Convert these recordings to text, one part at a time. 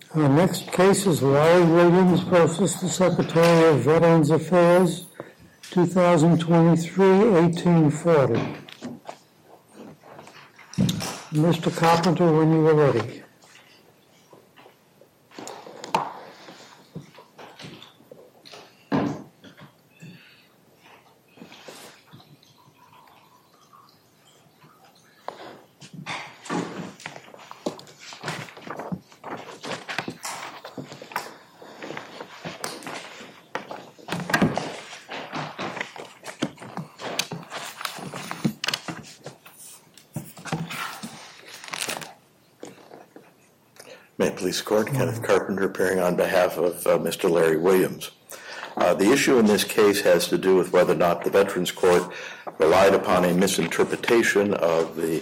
Our next case is Larry Williams versus the Secretary of Veterans Affairs, 2023-1840. Mr. Carpenter, when you are ready. May it please the Court, Kenneth Carpenter appearing on behalf of Mr. Larry Williams. The issue in this case has to do with whether or not the Veterans Court relied upon a misinterpretation of the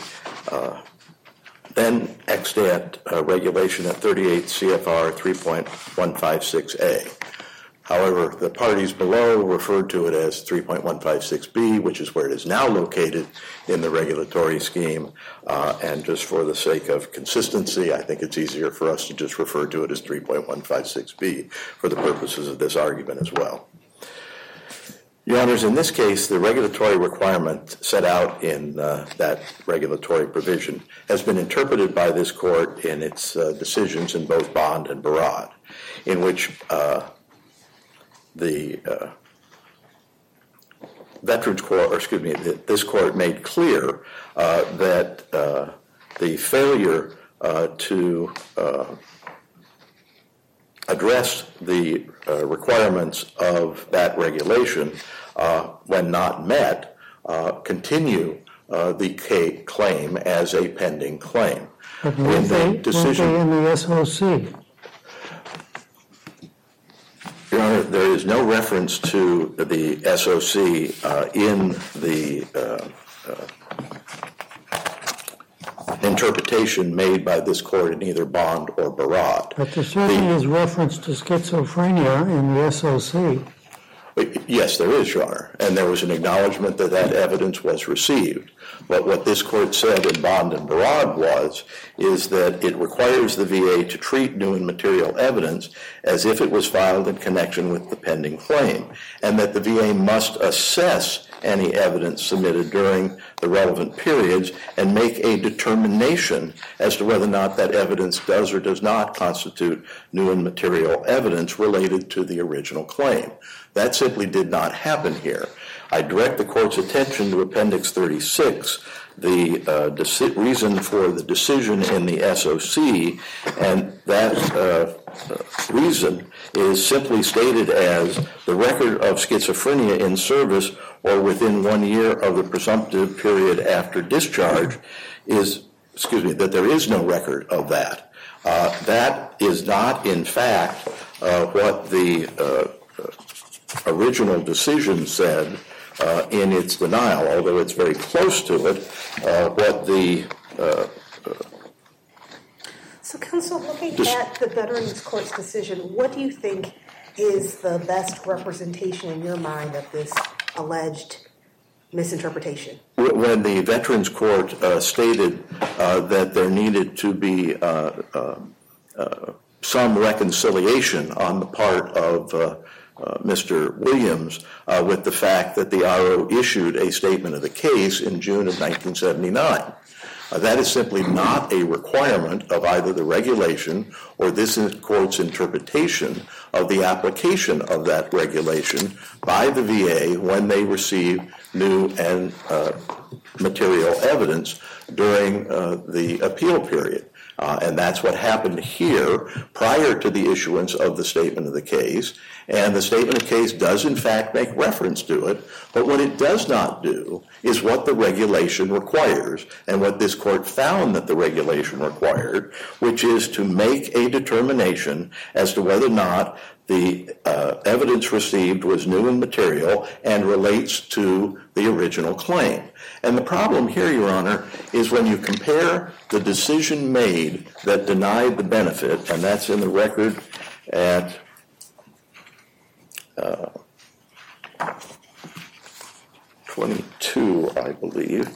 then extant regulation at 38 CFR 3.156A. However, the parties below referred to it as 3.156B, which is where it is now located in the regulatory scheme. And just for the sake of consistency, I think it's easier for us to just refer to it as 3.156B for the purposes of this argument as well. Your Honors, in this case, the regulatory requirement set out in that regulatory provision has been interpreted by this Court in its decisions in both Bond and Barad, in which the Veterans Court, this Court made clear that the failure to address the requirements of that regulation, when not met, continue the claim as a pending claim. But weren't they in the SOC? Your Honor, there is no reference to the SOC in the interpretation made by this Court in either Bond or Barad. But there certainly is reference to schizophrenia in the SOC. Yes, there is, Your Honor, and there was an acknowledgement that that evidence was received. But what this Court said in Bond and Barad is that it requires the VA to treat new and material evidence as if it was filed in connection with the pending claim, and that the VA must assess any evidence submitted during the relevant periods and make a determination as to whether or not that evidence does or does not constitute new and material evidence related to the original claim. That simply did not happen here. I direct the Court's attention to Appendix 36, the reason for the decision in the SOC, and that reason is simply stated as the record of schizophrenia in service or within 1 year of the presumptive period after discharge that there is no record of that. That is not, in fact, what the original decision said in its denial, although it's very close to it, what the... So, Counsel, looking at the Veterans Court's decision, what do you think is the best representation in your mind of this alleged misinterpretation? When the Veterans Court stated that there needed to be some reconciliation on the part of Mr. Williams with the fact that the RO issued a statement of the case in June of 1979. That is simply not a requirement of either the regulation or this Court's interpretation of the application of that regulation by the VA when they receive new and material evidence during the appeal period. And that's what happened here prior to the issuance of the statement of the case. And the statement of case does, in fact, make reference to it. But what it does not do is what the regulation requires and what this Court found that the regulation required, which is to make a determination as to whether or not the evidence received was new and material and relates to the original claim. And the problem here, Your Honor, is when you compare the decision made that denied the benefit, and that's in the record at 22, I believe.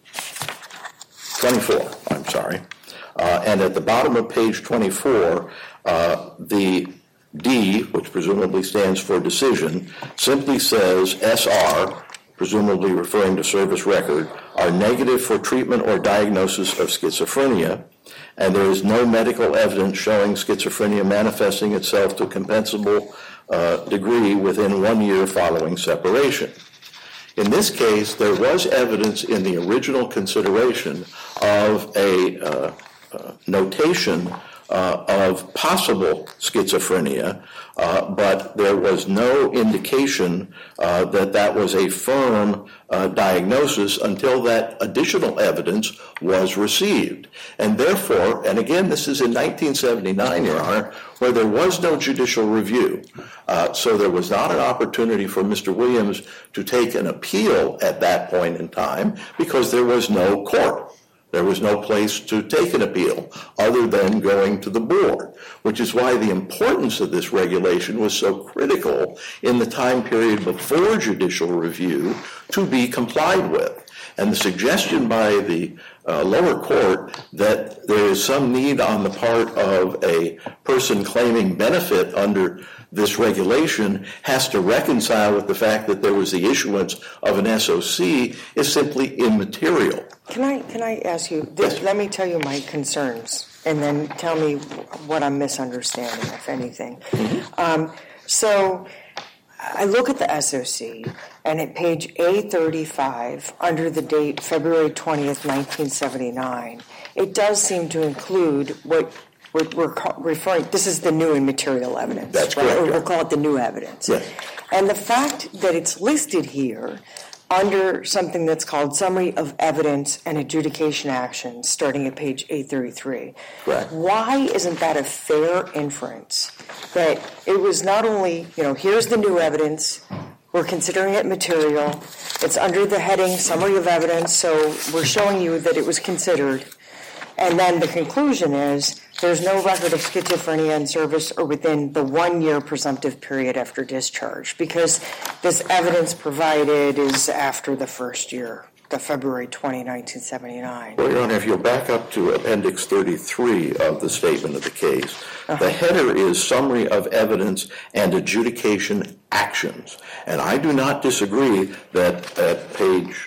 24, I'm sorry. And at the bottom of page 24, The D, which presumably stands for decision, simply says SR, presumably referring to service record, are negative for treatment or diagnosis of schizophrenia, and there is no medical evidence showing schizophrenia manifesting itself to a compensable degree within 1 year following separation. In this case, there was evidence in the original consideration of a notation of possible schizophrenia, but there was no indication that was a firm diagnosis until that additional evidence was received. And therefore, and again, this is in 1979, Your Honor, where there was no judicial review. So there was not an opportunity for Mr. Williams to take an appeal at that point in time because there was no court. There was no place to take an appeal other than going to the board, which is why the importance of this regulation was so critical in the time period before judicial review to be complied with. And the suggestion by the lower court that there is some need on the part of a person claiming benefit under this regulation has to reconcile with the fact that there was the issuance of an SOC is simply immaterial. Can I ask you, Yes. Let me tell you my concerns, and then tell me what I'm misunderstanding, if anything. So I look at the SOC, and at page A35, under the date February 20th, 1979, it does seem to include what we're referring, this is the new and material evidence. That's right? correct. Or we'll call it the new evidence. Yes. And the fact that it's listed here under something that's called Summary of Evidence and Adjudication Actions, starting at page 833. Correct. Why isn't that a fair inference that it was not only, here's the new evidence, we're considering it material, it's under the heading Summary of Evidence, so we're showing you that it was considered, and then the conclusion is there's no record of schizophrenia in service or within the 1 year presumptive period after discharge, because this evidence provided is after the first year, the February 20, 1979. Well, Your Honor, if you'll back up to Appendix 33 of the statement of the case, the header is Summary of Evidence and Adjudication Actions. And I do not disagree that at page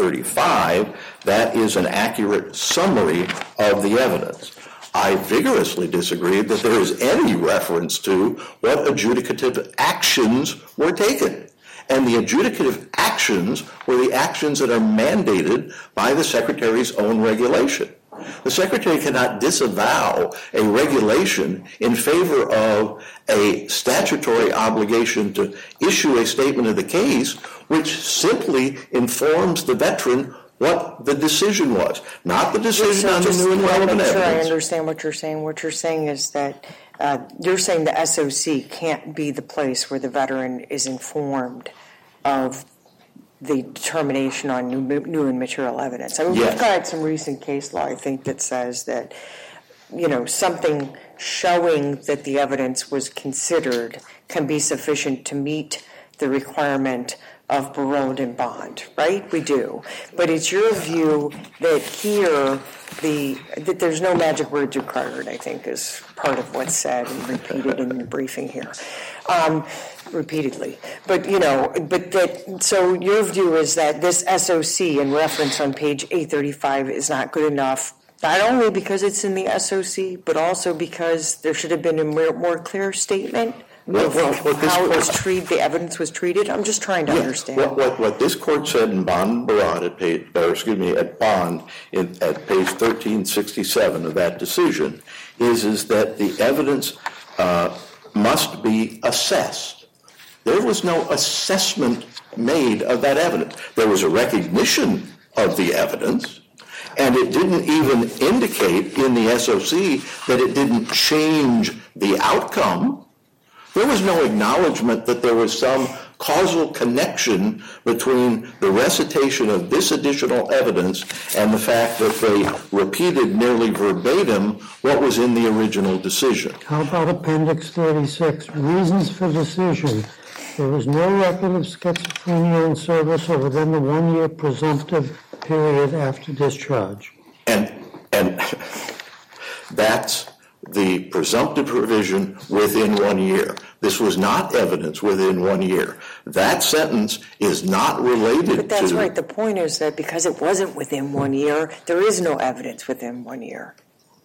35, that is an accurate summary of the evidence. I vigorously disagree that there is any reference to what adjudicative actions were taken. And the adjudicative actions were the actions that are mandated by the Secretary's own regulation. The Secretary cannot disavow a regulation in favor of a statutory obligation to issue a statement of the case which simply informs the veteran what the decision was, not the decision on the new and relevant evidence. I understand what you're saying. What you're saying is that you're saying the SOC can't be the place where the veteran is informed of the determination on new and material evidence. I mean, Yes. We've got some recent case law, I think, that says that, something showing that the evidence was considered can be sufficient to meet the requirement of paroled and bond, right? We do. But it's your view that here, that there's no magic words required, I think, is part of what's said and repeated in the briefing here. Repeatedly. But, so your view is that this SOC in reference on page 835 is not good enough, not only because it's in the SOC, but also because there should have been a more clear statement of how it was treated, the evidence was treated. I'm just trying to understand. What this court said in Bond Barad at Bond at page 1367 of that decision is that the evidence must be assessed. There was no assessment made of that evidence. There was a recognition of the evidence, and it didn't even indicate in the SOC that it didn't change the outcome. There was no acknowledgement that there was some causal connection between the recitation of this additional evidence and the fact that they repeated nearly verbatim what was in the original decision. How about Appendix 36, Reasons for Decision? There was no record of schizophrenia in service or within the 1 year presumptive period after discharge. And that's the presumptive provision within 1 year. This was not evidence within 1 year. That sentence is not related to... But that's right. The point is that because it wasn't within 1 year, there is no evidence within 1 year.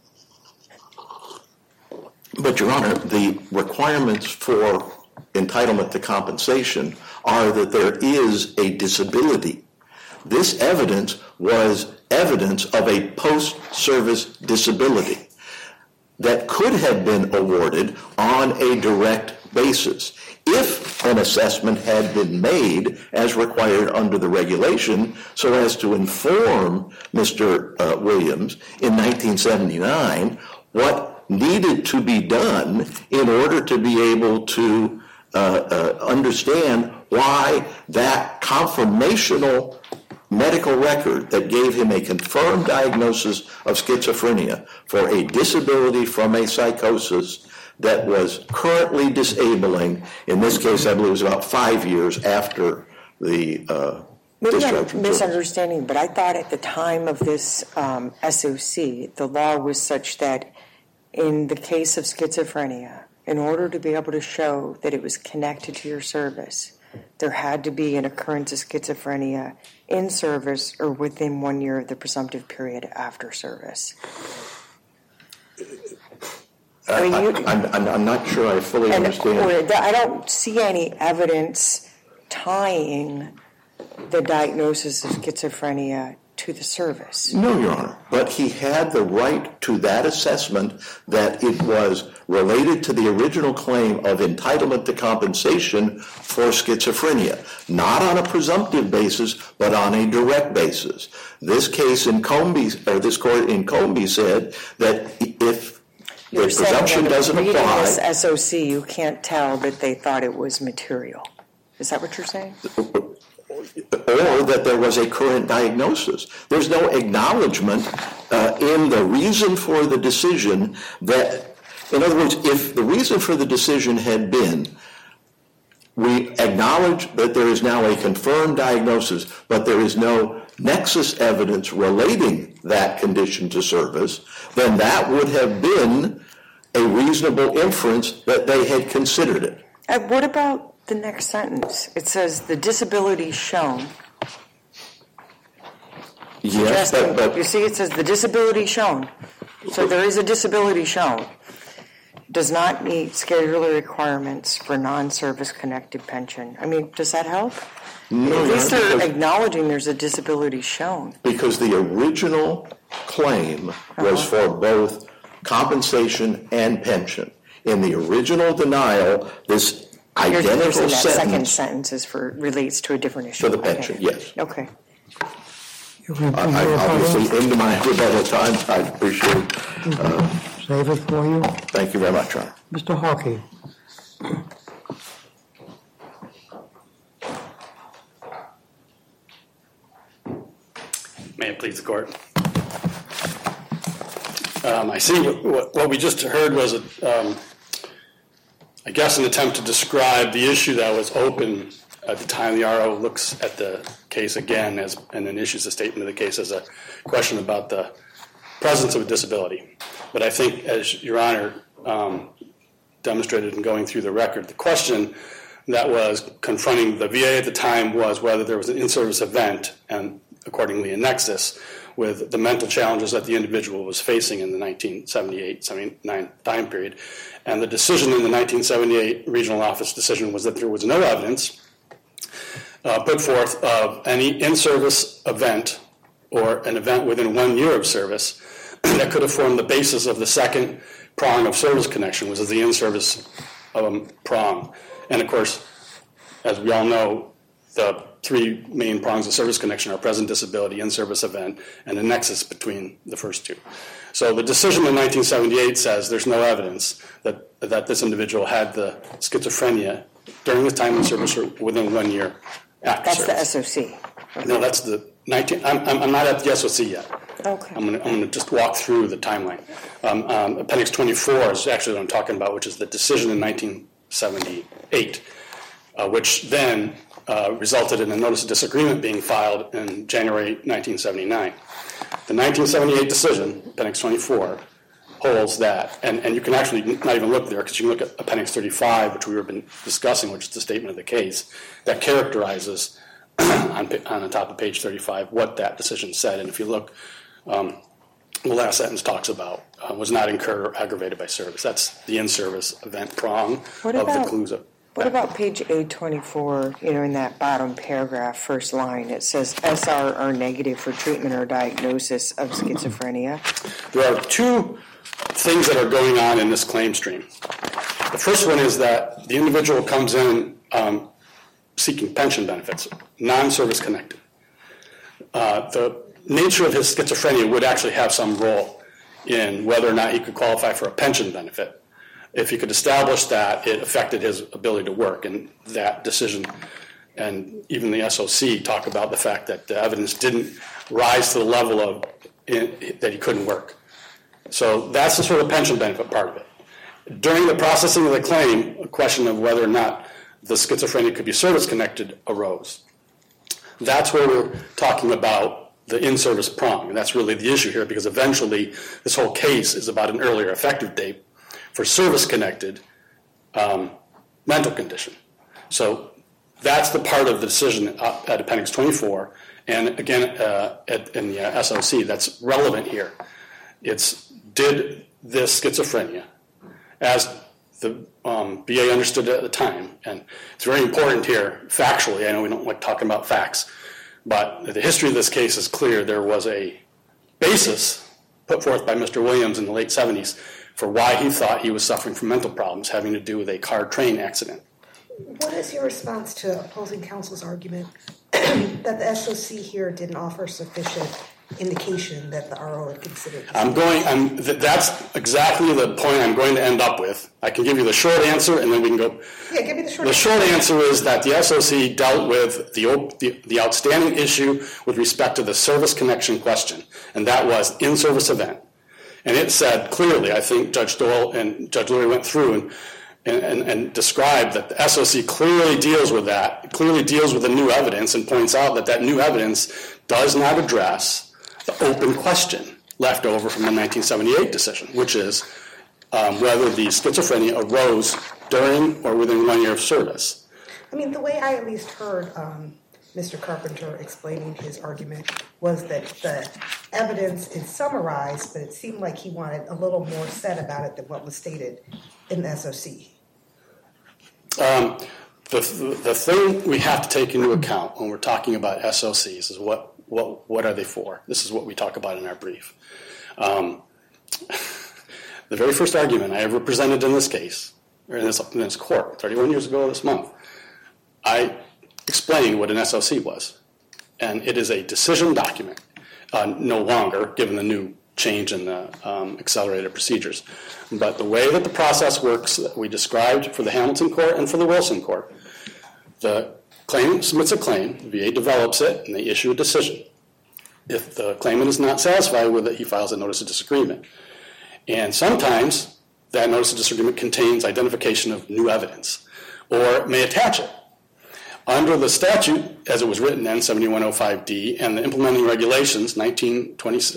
But, Your Honor, the requirements for entitlement to compensation are that there is a disability. This evidence was evidence of a post-service disability that could have been awarded on a direct basis. If an assessment had been made as required under the regulation so as to inform Mr. Williams in 1979 what needed to be done in order to be able to understand why that confirmational medical record that gave him a confirmed diagnosis of schizophrenia for a disability from a psychosis that was currently disabling. In this case, I believe it was about 5 years after the discharge. Maybe I'm misunderstanding, but I thought at the time of this SOC, the law was such that in the case of schizophrenia, in order to be able to show that it was connected to your service, there had to be an occurrence of schizophrenia in service or within 1 year of the presumptive period after service. I'm not sure I fully understand. I don't see any evidence tying the diagnosis of schizophrenia to the service. No, Your Honor, but he had the right to that assessment that it was related to the original claim of entitlement to compensation for schizophrenia, not on a presumptive basis, but on a direct basis. This case in Combie, or this court in Combie said that if the presumption doesn't apply... You're saying that reading this SOC, you can't tell that they thought it was material. Is that what you're saying? Or that there was a current diagnosis. There's no acknowledgement in the reason for the decision that, in other words, if the reason for the decision had been, we acknowledge that there is now a confirmed diagnosis, but there is no nexus evidence relating that condition to service, then that would have been a reasonable inference that they had considered it. What about the next sentence? It says the disability shown. Yes, but you see, it says the disability shown. So there is a disability shown. Does not meet scheduler requirements for non-service connected pension. I mean, does that help? No, at least they're acknowledging there's a disability shown. Because the original claim was for both compensation and pension. In the original denial, this identical sentence. That second sentence relates to a different issue. For the pension, yes. Okay. I obviously, into my rebuttal time, I appreciate it. Save it for you. Thank you very much, Ron. Mr. Hawkey. May it please the court. I see what we just heard was, I guess, an attempt to describe the issue that was open at the time the RO looks at the case again and then issues a statement of the case as a question about the presence of a disability. But I think, as Your Honor demonstrated in going through the record, the question that was confronting the VA at the time was whether there was an in-service event and accordingly a nexus with the mental challenges that the individual was facing in the 1978-79 time period. And the decision in the 1978 regional office decision was that there was no evidence put forth of any in-service event or an event within 1 year of service that could have formed the basis of the second prong of service connection, which is the in-service prong. And of course, as we all know, the three main prongs of service connection are present disability, in-service event, and a nexus between the first two. So the decision in 1978 says there's no evidence that this individual had the schizophrenia during the time in service or within 1 year after service. That's the SOC. Okay. No, that's the 19. I'm not at the SOC yet. Okay. I'm going to just walk through the timeline. Appendix 24 is actually what I'm talking about, which is the decision in 1978, which then resulted in a notice of disagreement being filed in January 1979. The 1978 decision, Appendix 24, holds that, and you can actually not even look there because you can look at Appendix 35, which we have been discussing, which is the statement of the case, that characterizes on the top of page 35 what that decision said. And if you look, the last sentence talks about was not incurred or aggravated by service. That's the in-service event prong of the CLUSA. What about page 824, in that bottom paragraph, first line, it says SR are negative for treatment or diagnosis of schizophrenia? There are two things that are going on in this claim stream. The first one is that the individual comes in seeking pension benefits, non-service connected. The nature of his schizophrenia would actually have some role in whether or not he could qualify for a pension benefit. If he could establish that it affected his ability to work, and that decision, and even the SOC talk about the fact that the evidence didn't rise to the level of that he couldn't work. So that's the sort of pension benefit part of it. During the processing of the claim, a question of whether or not the schizophrenia could be service-connected arose. That's where we're talking about the in-service prong, and that's really the issue here, because eventually this whole case is about an earlier effective date for service-connected mental condition. So that's the part of the decision at Appendix 24, and again in the SOC that's relevant here. It's did this schizophrenia, as the BA understood it at the time, and it's very important here factually. I know we don't like talking about facts, but the history of this case is clear. There was a basis put forth by Mr. Williams in the late 70s for why he thought he was suffering from mental problems having to do with a car-train accident. What is your response to opposing counsel's argument that the SOC here didn't offer sufficient indication that the RO had considered? That's exactly the point I'm going to end up with. I can give you the short answer, and then we can go. Yeah, give me the short answer. The short answer is that the SOC dealt with the outstanding issue with respect to the service connection question, and that was in-service event. And it said clearly, I think Judge Doyle and Judge Lurie went through and described that the SOC clearly deals with that, clearly deals with the new evidence, and points out that new evidence does not address the open question left over from the 1978 decision, which is whether the schizophrenia arose during or within 1 year of service. I mean, the way I at least heard Mr. Carpenter explaining his argument was that the evidence is summarized, but it seemed like he wanted a little more said about it than what was stated in the SOC. The thing we have to take into account when we're talking about SOCs is what are they for? This is what we talk about in our brief. The very first argument I ever presented in this case, or in this court, 31 years ago this month, I explained what an SOC was. And it is a decision document, no longer, given the new change in the accelerated procedures. But the way that the process works that we described for the Hamilton Court and for the Wilson Court, the claimant submits a claim, the VA develops it, and they issue a decision. If the claimant is not satisfied with it, he files a notice of disagreement. And sometimes that notice of disagreement contains identification of new evidence, or it may attach it. Under the statute, as it was written then, 7105D, and the implementing regulations, 19.26,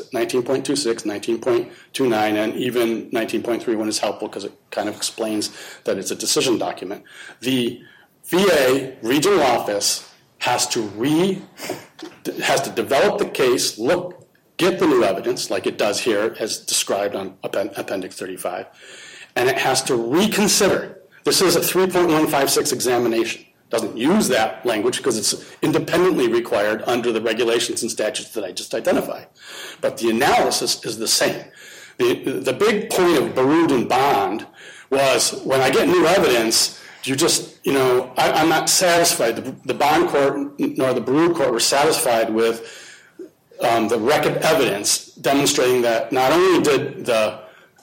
19.29, and even 19.31 is helpful because it kind of explains that it's a decision document. The VA regional office has to develop the case, get the new evidence, like it does here, as described on Appendix 35, and it has to reconsider. This is a 3.156 examination. Doesn't use that language because it's independently required under the regulations and statutes that I just identified. But the analysis is the same. The big point of Baroud and Bond was when I get new evidence, I'm not satisfied. The Bond court nor the Baroud court were satisfied with the record evidence demonstrating that not only did the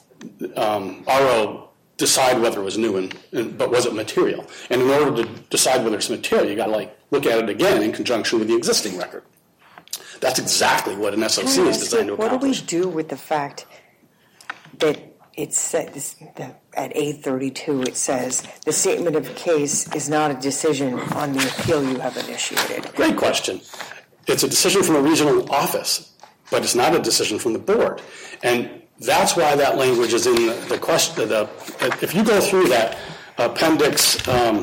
RO decide whether it was new, but was it material? And in order to decide whether it's material, you got to look at it again in conjunction with the existing record. That's exactly what an SOC is designed to accomplish. What do we do with the fact that it says that at 832 it says the statement of case is not a decision on the appeal you have initiated? Great question. It's a decision from a regional office, but it's not a decision from the board. And That's why that language is in the question. If you go through that, Appendix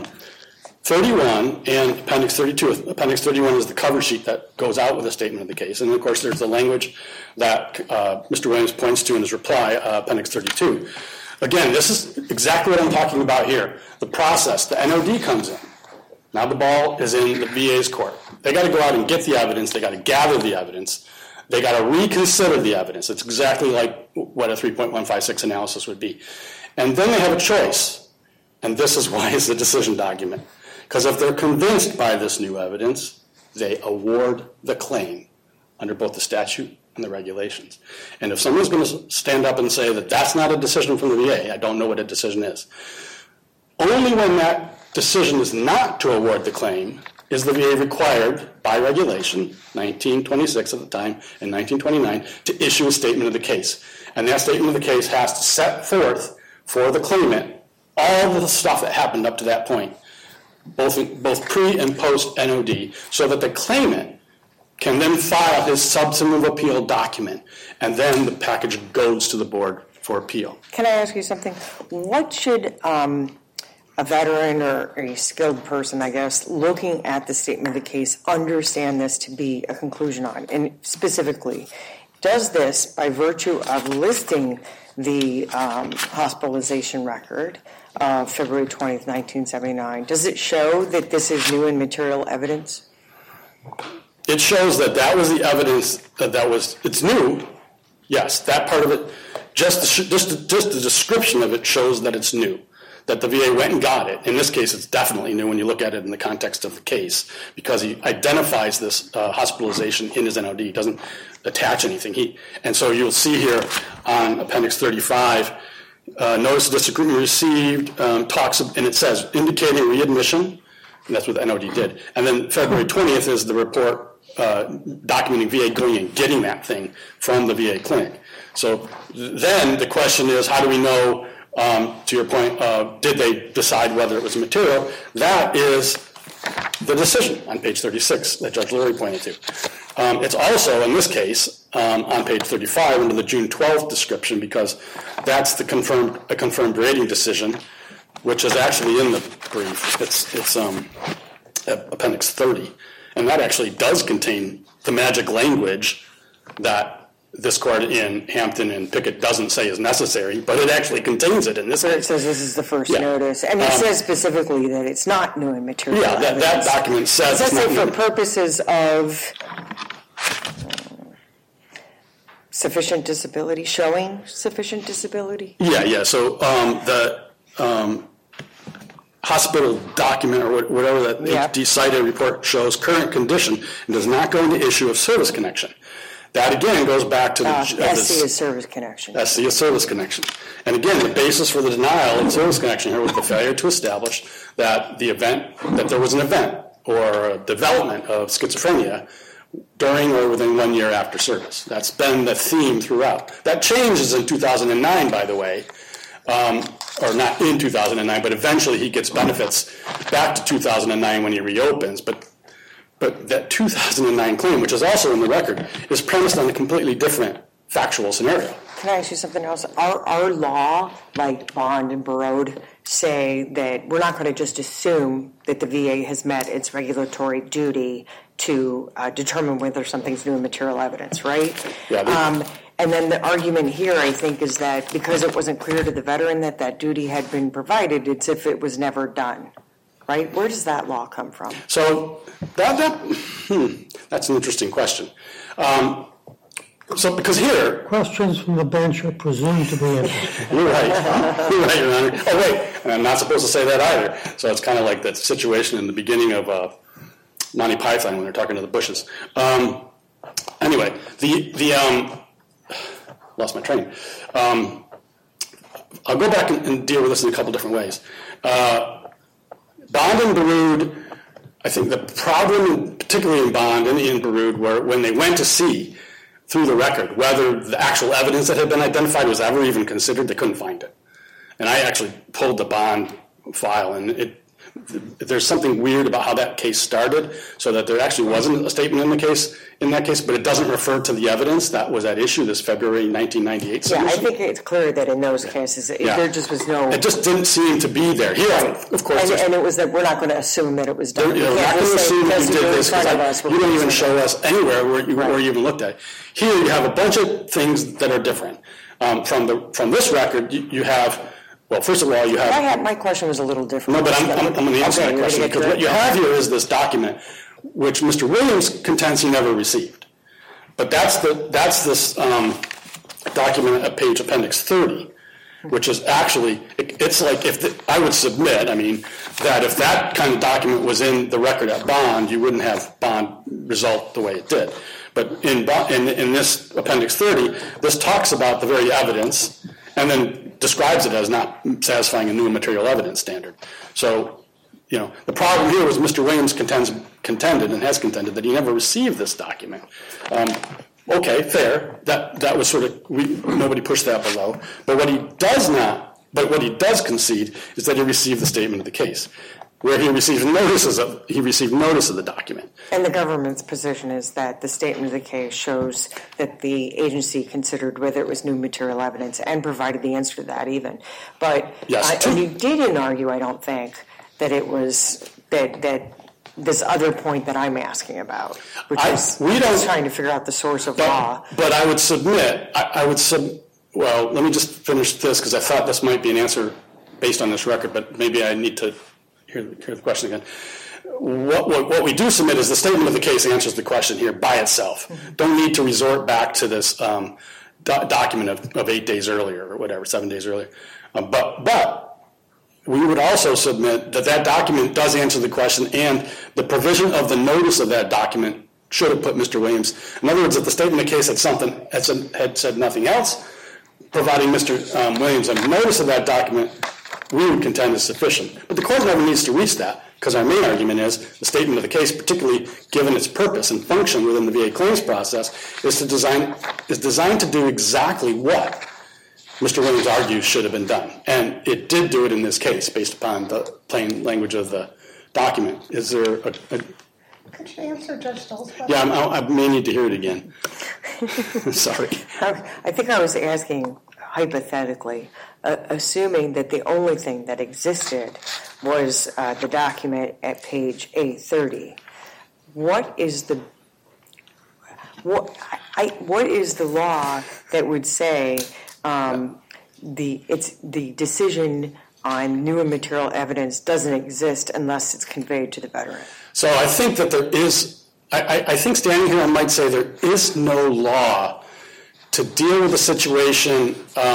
31 and Appendix 32. Appendix 31 is the cover sheet that goes out with a statement of the case. And, of course, there's the language that Mr. Williams points to in his reply, Appendix 32. Again, this is exactly what I'm talking about here. The process, the NOD comes in. Now the ball is in the VA's court. They got to go out and get the evidence. They got to gather the evidence. They got to reconsider the evidence. It's exactly like what a 3.156 analysis would be. And then they have a choice. And this is why it's a decision document. Because if they're convinced by this new evidence, they award the claim under both the statute and the regulations. And if someone's going to stand up and say that that's not a decision from the VA, I don't know what a decision is. Only when that decision is not to award the claim is the VA required by regulation, 1926 at the time and 1929, to issue a statement of the case. And that statement of the case has to set forth for the claimant all of the stuff that happened up to that point, both pre and post NOD, so that the claimant can then file his substantive appeal document, and then the package goes to the board for appeal. Can I ask you something? What should a veteran or a skilled person, I guess, looking at the statement of the case understand this to be a conclusion on? And specifically, does this, by virtue of listing the hospitalization record of February 20th, 1979, does it show that this is new and material evidence? It shows that that was the evidence it's new. Yes, that part of it, just the description of it shows that it's new, that the VA went and got it. In this case, it's definitely new when you look at it in the context of the case, because he identifies this hospitalization in his NOD. He doesn't attach anything. And so you'll see here on Appendix 35, notice of disagreement received, and it says indicating readmission, and that's what the NOD did. And then February 20th is the report documenting VA going and getting that thing from the VA clinic. So then the question is, how do we know, to your point, did they decide whether it was material? That is the decision on page 36 that Judge Lurie pointed to. It's also, in this case, on page 35 under the June 12th description, because that's a confirmed rating decision, which is actually in the brief. It's Appendix 30. And that actually does contain the magic language that this court in Hampton and Pickett doesn't say is necessary, but it actually contains it in this case. It says this is the first notice. And it says specifically that it's not new and material. Yeah, that document says it's not new. For purposes of sufficient disability, showing sufficient disability? Yeah. So the hospital document or whatever that HD cited report shows current condition and does not go into issue of service connection. That, again, goes back to the SC is service connection. SC is service connection. And, again, the basis for the denial of service connection here was the failure to establish that there was an event or a development of schizophrenia during or within 1 year after service. That's been the theme throughout. That changes in 2009, by the way, or not in 2009, but eventually he gets benefits back to 2009 when he reopens. But that 2009 claim, which is also in the record, is premised on a completely different factual scenario. Can I ask you something else? Our law, like Bond and Barode, say that we're not going to just assume that the VA has met its regulatory duty to determine whether something's new and material evidence, right? Yeah. And then the argument here, I think, is that because it wasn't clear to the veteran that that duty had been provided, it's if it was never done, right? Where does that law come from? So that's an interesting question. So because here... Questions from the bench are presumed to be interesting. You're right. You're right, Your Honor. Oh, wait, and I'm not supposed to say that either. So it's kind of like that situation in the beginning of Monty Python when they're talking to the bushes. Anyway, lost my train. I'll go back and deal with this in a couple different ways. Bond and Barode, I think the problem, particularly in Bond and in Barode, were when they went to see through the record whether the actual evidence that had been identified was ever even considered, they couldn't find it. And I actually pulled the Bond file, and there's something weird about how that case started, so that there actually wasn't a statement in that case, but it doesn't refer to the evidence that was at issue, this February 1998 submission. Yeah, I think it's clear that in those cases, there just was no... It just didn't seem to be there. Here, of course... And it was that we're not going to assume that it was done. We're not going to assume that you did this, because you don't even show us anywhere where you even looked at it. Here, you have a bunch of things that are different. From this record, you have... Well, first of all, you have... My question was a little different. No, but I'm going to answer that question, because what you have here is this document, which Mr. Williams contends he never received. But that's this document at page appendix 30, which is actually, it's like I would submit, that if that kind of document was in the record at bond, you wouldn't have bond result the way it did. But in this appendix 30, this talks about the very evidence, and then describes it as not satisfying a new material evidence standard. So, the problem here was Mr. Williams contended and has contended that he never received this document. Okay, fair. That was sort of, nobody pushed that below. But what he does concede is that he received the statement of the case, where he received notice of the document. And the government's position is that the statement of the case shows that the agency considered whether it was new material evidence and provided the answer to that even. But yes, and you didn't argue, I don't think, that it was that this other point that I'm asking about, which is trying to figure out the source of law. But I would submit, well, let me just finish this, because I thought this might be an answer based on this record, but maybe I need to hear the question again. What we do submit is the statement of the case answers the question here by itself. Mm-hmm. Don't need to resort back to this document of 8 days earlier or whatever, 7 days earlier. But we would also submit that document does answer the question, and the provision of the notice of that document should have put Mr. Williams. In other words, if the statement of the case had said nothing else, providing Mr. Williams a notice of that document, we would contend is sufficient. But the court never needs to reach that, because our main argument is the statement of the case, particularly given its purpose and function within the VA claims process, is designed to do exactly what Mr. Williams argues should have been done. And it did do it in this case, based upon the plain language of the document. Is there a Could you answer Judge Stoll's question? Yeah, I may need to hear it again. Sorry. I think I was asking hypothetically, assuming that the only thing that existed was the document at page 830. What is the law that would say the decision on new and material evidence doesn't exist unless it's conveyed to the veteran? So I think that there is, I think standing here I might say there is no law to deal with a situation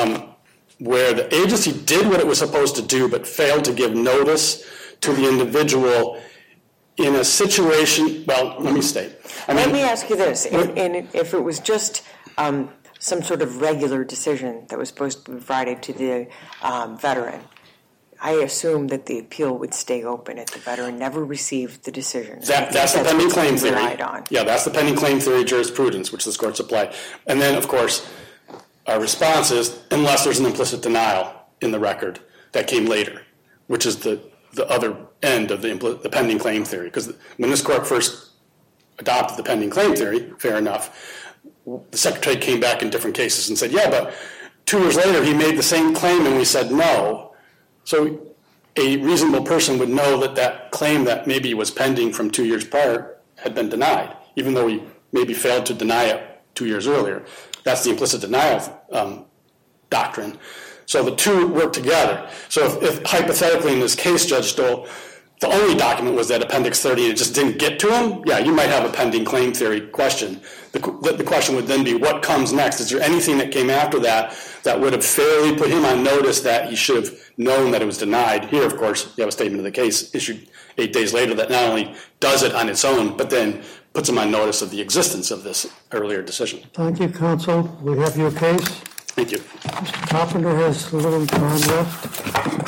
where the agency did what it was supposed to do but failed to give notice to the individual in a situation, well, let me state. Let me ask you this. If it was just some sort of regular decision that was supposed to be provided to the veteran, I assume that the appeal would stay open if the veteran never received the decision. That's the pending claim theory. On. Yeah, that's the pending claim theory jurisprudence, which this court's applied. And then, of course, our response is, unless there's an implicit denial in the record that came later, which is the other end of the pending claim theory. Because when this court first adopted the pending claim theory, fair enough, the Secretary came back in different cases and said, yeah, but 2 years later he made the same claim and we said no. So a reasonable person would know that that claim that maybe was pending from 2 years prior had been denied, even though he maybe failed to deny it 2 years earlier. That's the implicit denial doctrine. So the two work together. So if hypothetically in this case, Judge Stoll, the only document was that Appendix 30 and it just didn't get to him, yeah, you might have a pending claim theory question. The question would then be, what comes next? Is there anything that came after that that would have fairly put him on notice that he should have known that it was denied? Here, of course, you have a statement of the case issued 8 days later that not only does it on its own, but then puts him on notice of the existence of this earlier decision. Thank you, counsel. We have your case. Thank you. Mr. Carpenter has a little time left.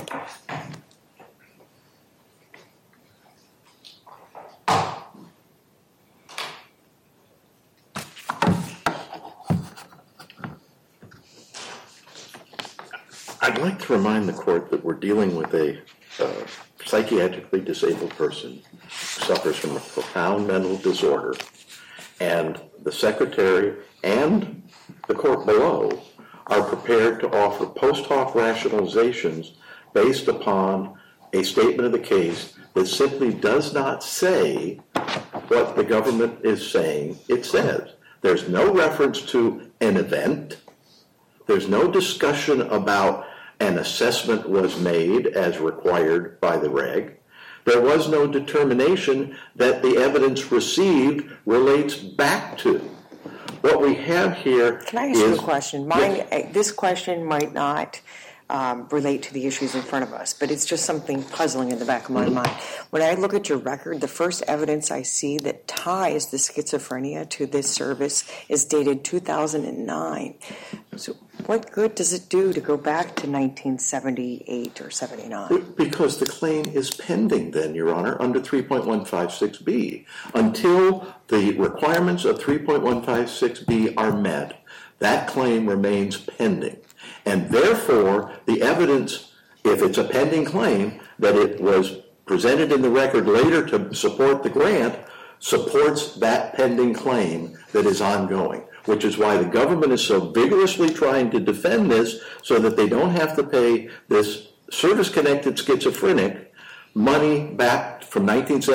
I'd like to remind the court that we're dealing with a psychiatrically disabled person suffers from a profound mental disorder, and the secretary and the court below are prepared to offer post hoc rationalizations based upon a statement of the case that simply does not say what the government is saying it says. There's no reference to an event. There's no discussion about an assessment was made as required by the reg. There was no determination that the evidence received relates back to. What we have here is... Can I ask you a question? This question might not relate to the issues in front of us, but it's just something puzzling in the back of my mind. When I look at your record, the first evidence I see that ties the schizophrenia to this service is dated 2009. So what good does it do to go back to 1978 or 79? Because the claim is pending then, Your Honor, under 3.156B. Until the requirements of 3.156B are met, that claim remains pending. And therefore, the evidence, if it's a pending claim, that it was presented in the record later to support the grant, supports that pending claim that is ongoing, which is why the government is so vigorously trying to defend this so that they don't have to pay this service-connected schizophrenic money back from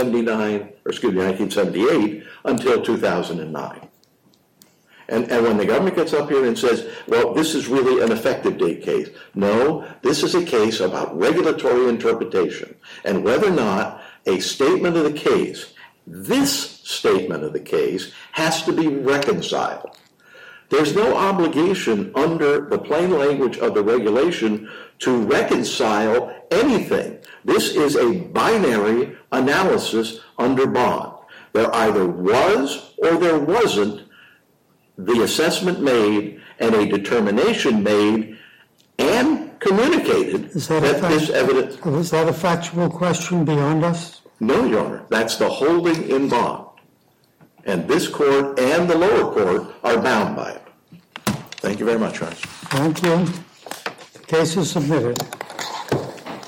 1978 until 2009. And when the government gets up here and says, well, this is really an effective date case. No, this is a case about regulatory interpretation and whether or not a statement of the case, this statement of the case, has to be reconciled. There's no obligation under the plain language of the regulation to reconcile anything. This is a binary analysis under bond. There either was or there wasn't the assessment made and a determination made and communicated that this evidence... Was that a factual question beyond us? No, Your Honor. That's the holding in bond. And this court and the lower court are bound by it. Thank you very much, Your Honor. Thank you. The case is submitted.